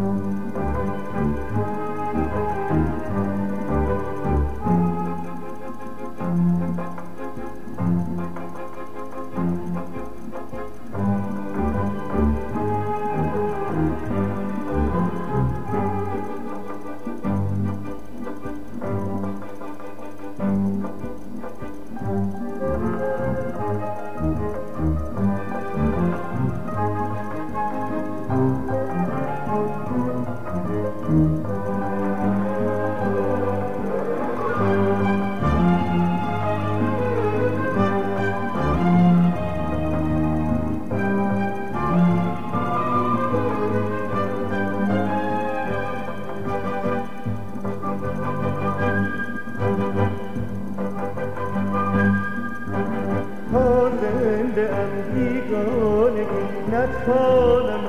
نتوانم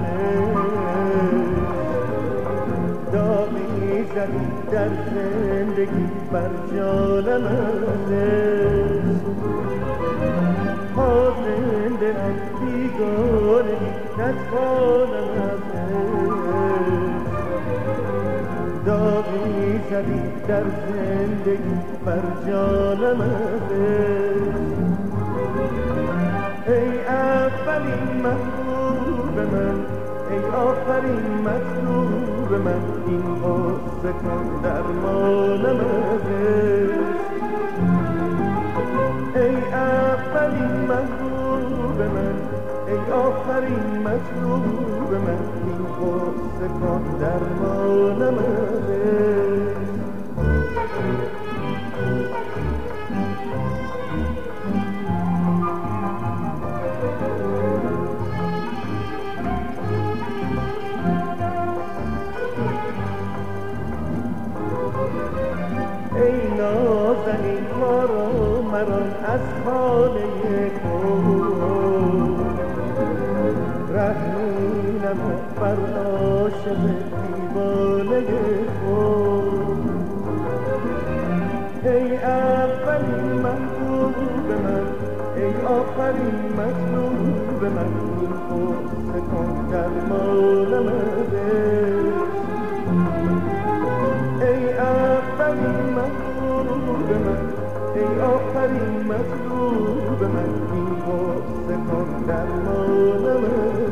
داغی زدی در زندگی بر جانم زنده ام بیگانگی نتوانم داغی زدی در زندگی بر جانم ای اولین محبوب من ای آخرین مطلوب من این غصه کن درمانم ای اولین محبوب من ای آخرین مطلوب من این غصه کن درمانم ای نازنین ما را مران از خانه خود رحمینم بر عاشق دیوانه خود ای اولین محبوب من ای آخرین مطلوب من این غصه کن درمانم ای اولین محبوب من ای آخرین مطلوب من این غصه کن درمانم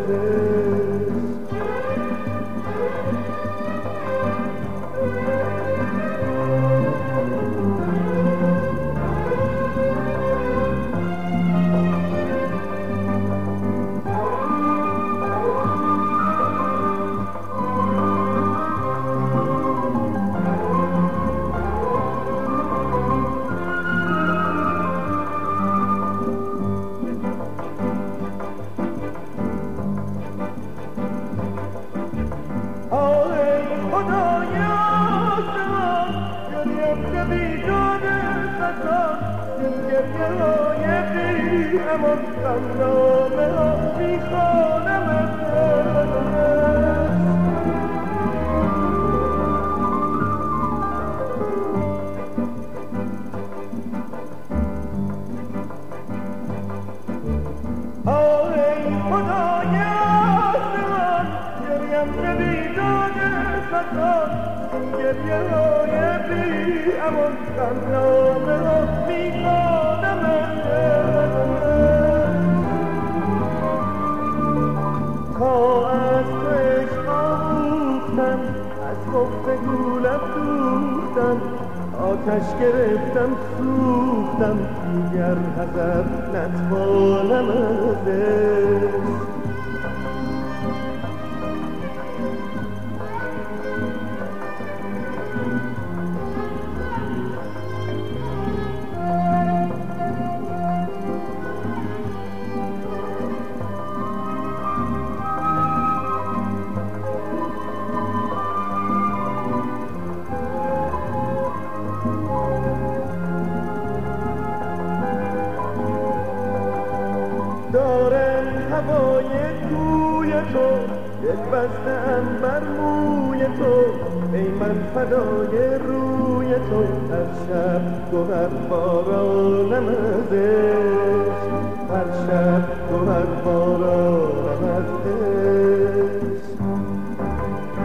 اما خندانه ها میخوانم آه ای خدای آسمان گریم نبیدان خطان گریه های بی امان خندانه ها میخوانم تا از تو عشق آموختم از گفتگو لب دوختم آتش گرفتم سوختم دیگر حذر نتوانم از عشق دارم هوای کوی تو دل بستم بر موی تو ای من فدای روی تو هر شب گوهر بارانم از عشق هر شب گوهر بارانم از عشق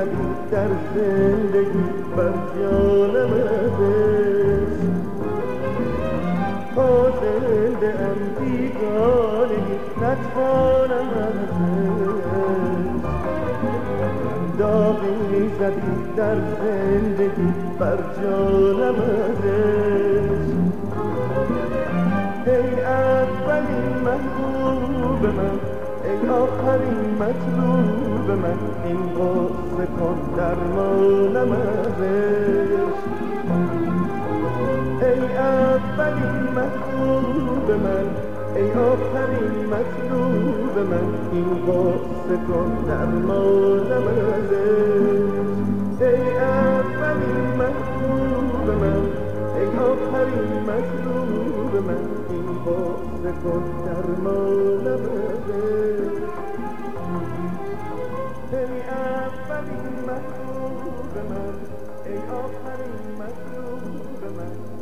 زدی در زندگی بر جانم عزیز تا زنده ام بیگانگی نتوانم عزیز داغی زدی در زندگی بر جانم عزیز ای اولین محبوب من ای آخرین مطلوب من این غصه کن درمانم عزیز ای اولین محبوب من ای آخرین مطلوب من این غصه کن درمانم عزیز ای اولین محبوب من ای آخرین مطلوب من این غصه کن درمانم عزیز ای اولین محبوب من ای آخرین مطلوب من